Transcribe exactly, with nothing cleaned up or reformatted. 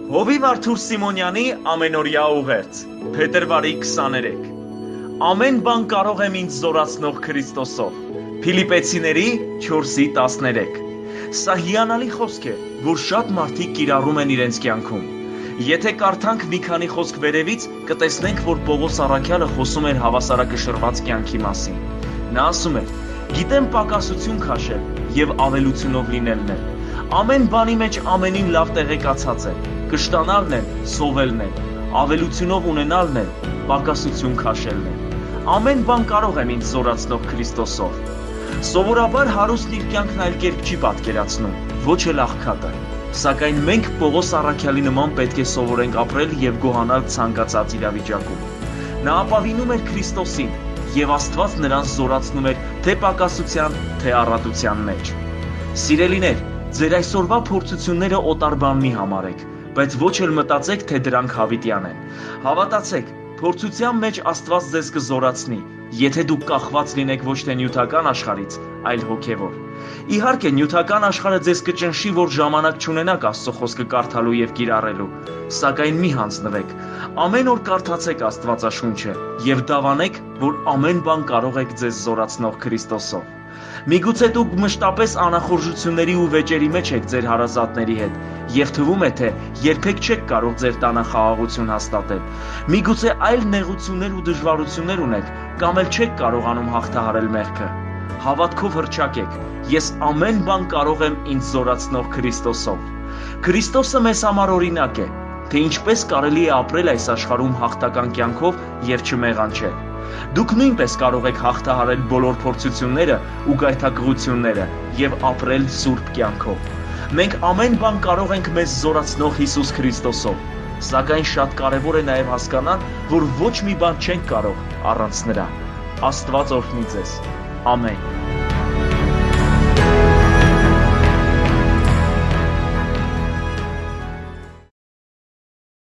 Հովիվ Արթուր Սիմոնյանի ամենօրյա ուղերձ, փետրվարի քսաներեք։ Ամեն բան կարող եմ ինձ զորացնող Քրիստոսով։ Փիլիպեցիների չորսի տասներեք։ Սա հիանալի խոսք է, որ շատ մարդիկ կիրառում են իրենց կյանքում։ Եթե կարդանք մի քանի խոսք վերևից, կտեսնենք, որ Պողոս առաքյալը խոսում էր հավասարակշռված կյանքի մասին։ Նա ասում է. «Գիտեմ պակասություն քաշել եւ ավելությունով լինելն է։ Ամեն բանի մեջ ամենին լավ տեղեկացած է։ Կշտանալն է, սովելն է, ավելությունով ունենալն է, պակասություն քաշելն է։ Ամեն բան կարող եմ ինձ զորացնող Քրիստոսով»։ Սովորաբար հարուստն իր կյանքն այլ կերպ չի պատկերացնում, ոչ էլ աղքատը։ Սակայն մենք Պողոս առաքյալի նման պետք է սովորենք ապրել եւ գոհանալ ցանկացած իրավիճակում։ Նա ապավինում էր Քրիստոսին, եւ Աստված նրան զորացնում էր թե պակասության, թե առատության մեջ։ Սիրելիներ, ձեր այսօրվա փորձությունները օտար բան մի համարեք, բայց ոչ էլ մտածեք, թե դրանք հավիտյան են։ Հավատացեք, փորձության մեջ Աստված ձեզ կզորացնի, եթե դուք կախված լինեք ոչ թե նյութական աշխարհից, այլ հոգևոր։ Իհարկե, նյութական աշխարհը ձեզ կճնշի, որ ժամանակ չունենաք Աստծո խոսքը կարդալու եւ կիրառելու, սակայն մի հանձնվեք։ Ամեն օր կարդացեք Աստվածաշունչը եւ դավանեք, որ ամեն բան կարող եք ձեզ զորացնող Քրիստոսով։ Միգուցե դուք մշտապես անախորժությունների ու վեճերի մեջ եք ձեր հարազատների հետ եւ թվում է, թե երբեք չեք կարող ձեր տանը խաղաղություն հաստատել։ Միգուցե այլ նեղություններ ու դժվարություններ ունեք կամ էլ չեք կարողանում հաղթահարել մեղքը։ Հավատքով հռչակեք. «Ես ամեն բան կարող եմ ինձ զորացնող Քրիստոսով»։ Քրիստոսը մեզ համար օրինակ է, թե ինչպես կարելի է ապրել այս աշխարհում հաղթական կյանքով եւ չմեղանչել։ Դուք նույնպես կարող եք հաղթահարել բոլոր փորձությունները ու գայթակղությունները եւ ապրել սուրբ կյանքով։ Մենք ամեն բան կարող ենք մեզ զորացնող Հիսուս Քրիստոսով, սակայն շատ կարեւոր է նաեւ հասկանալ, որ ոչ մի բան չենք կարող առանց նրա։ Աստված օրհնի ձեզ։ Ամեն։